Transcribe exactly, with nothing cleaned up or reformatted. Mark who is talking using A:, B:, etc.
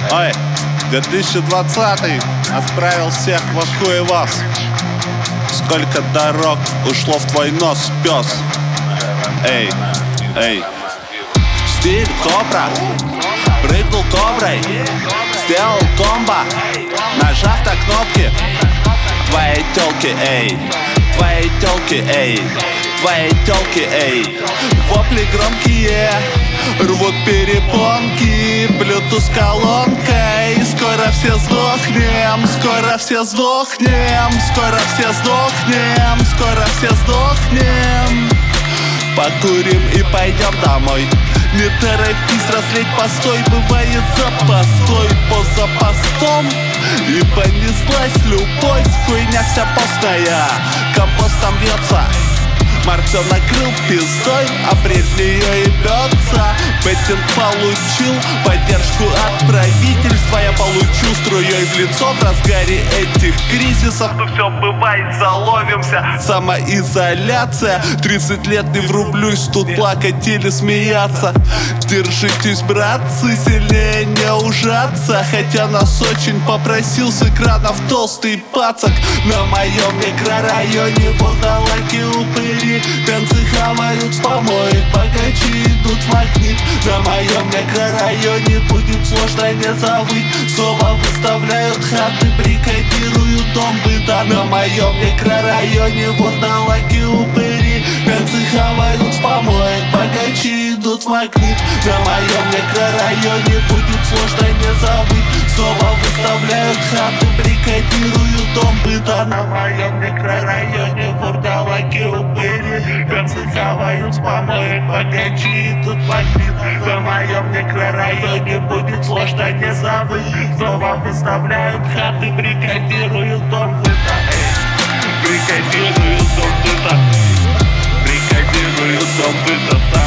A: Ой, две тысячи двадцатый отправил всех в Москву и вас. Сколько дорог ушло в твой нос, пес. Эй, эй. Стиль кобра, прыгнул коброй, сделал комбо, нажав на кнопки. Твои тёлки, эй, твои тёлки, эй, твои тёлки, эй. Вопли громкие, рвут перепонки, Bluetooth колонкой. Скоро все сдохнем, скоро все сдохнем, скоро все сдохнем, скоро все сдохнем. Покурим и пойдем домой. Не торопись, разлить постой, бывает запастой поза постом. И понеслась любовь, хуйня вся постная, компостом бьется. Мартен накрыл пиздой, апрель в нее ебется. Беттинг получил поддержку от правительства. Я получу струей в лицо в разгаре этих кризисов. Ну все бывает, заловимся. Самоизоляция. Тридцать лет не врублюсь, тут плакать или смеяться. Держитесь, братцы, сильнее не ужаться. Хотя нас очень попросил с экранов толстый пацак. На моем микрорайоне вурдалаки упыри. Пенсы хавают с помоек, богачи идут в магнит. На моем микрорайоне будет сложно не забыть. Снова выставляют хаты, бригадируют дом быта. На моем микрорайоне вурдалаки упыри. Пенсы хавают с помоек, богачи идут в магнит. На моем микрорайоне будет сложно не забыть. Снова выставляют хаты, бригадируют дом быта. На моем микрорайоне вурдалаки упыри. Пенсы хавают с помоек, богачи идут в магнит. На моем микрорайоне будет сложно не забыть. Снова выставляют хаты, бригадируют дом быта. Бригадируют дом быта. Бригадируют дом быта.